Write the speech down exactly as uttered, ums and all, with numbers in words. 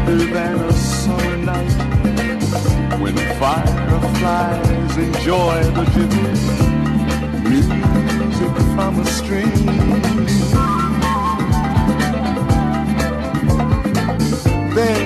softer than a summer night, when fireflies enjoy the gentle music from a stream. Then